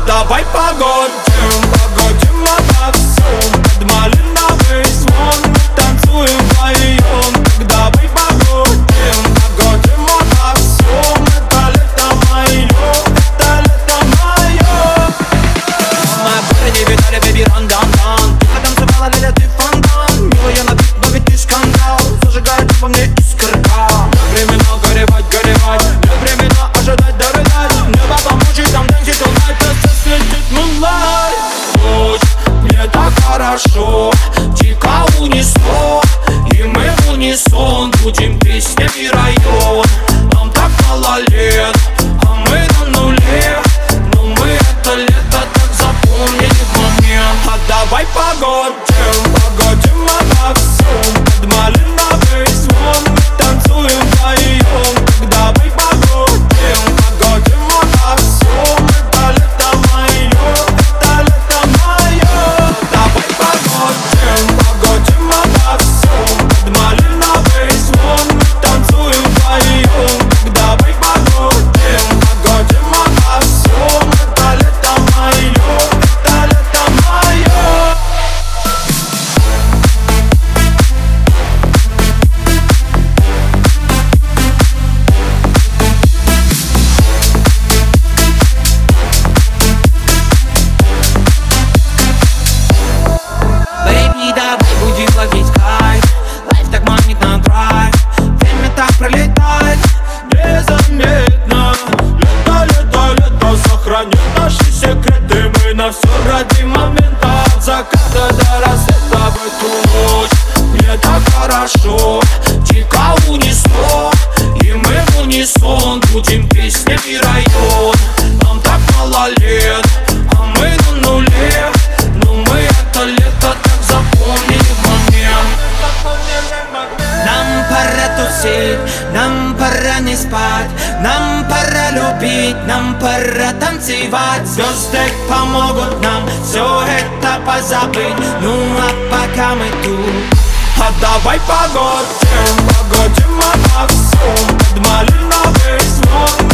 давай погодим, погодим обо всем. Под малиновый звон мы танцуем вдвоем. Так давай погодим, погодим обо всем. Это лето мое, это лето мое. Мы в городе видали, baby, ран-дан-дан. Ты потанцевала, ля-ля, ты фонтан. Милая на бит, но ведь ты скандал. Зажигает во мне искорка. Нет времена горевать, горевать. Нет времена ожидать, дорогать. Небо помочь, там танцит tonight. Просто светит moonlight. Ночь, мне так хорошо. Дико унесло. И мы в унисон будем песнями район. Нам так мало лет, а мы на нуле. Но мы это лето так запомнили в момент. А давай погодим, погодим обо всем. Под малиновый звон мы танцуем вдвоем. Так давай погодим, погодим обо всем. Это лето мое, это лето мое. Давай погодим, погодим обо всем. Под малиновый звон мы танцуем вдвоем. Так давай погодим, погодим обо всем. Это лето мое, это лето мое. Baby, давай будем ловить кайф. Лайф так манит на драйв. Время так пролетает незаметно. Лето, лето, лето сохранит наши секреты. Мы на все ради момента. От заката до рассвета в эту ночь. Мне так хорошо, дико унесло. И мы в унисон будем песнями район. Нам так мало лет, а мы на нуле. Но мы это лето так запомнили в момент. Нам пора тусить, нам пора не спать. Нам пора любить, нам пора танцевать. Звезды помогут нам все это позабыть. Ну а пока мы тут, а давай погодим, погодим обо всем. Под малиновый звон